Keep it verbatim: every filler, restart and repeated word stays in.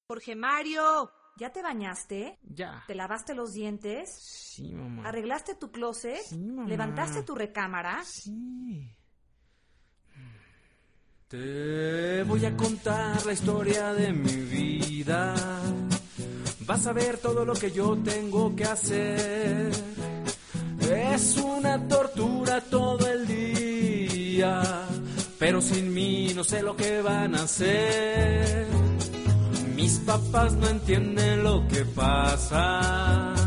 Jorge Mario, ¿ya te bañaste? Ya. ¿Te lavaste los dientes? Sí, mamá. ¿Arreglaste tu closet? Sí, mamá. ¿Levantaste tu recámara? Sí. Te voy a contar la historia de mi vida. Vas a ver todo lo que yo tengo que hacer. Es una tortura todo el día, pero sin mí no sé lo que van a hacer. Mis papás no entienden lo que pasa.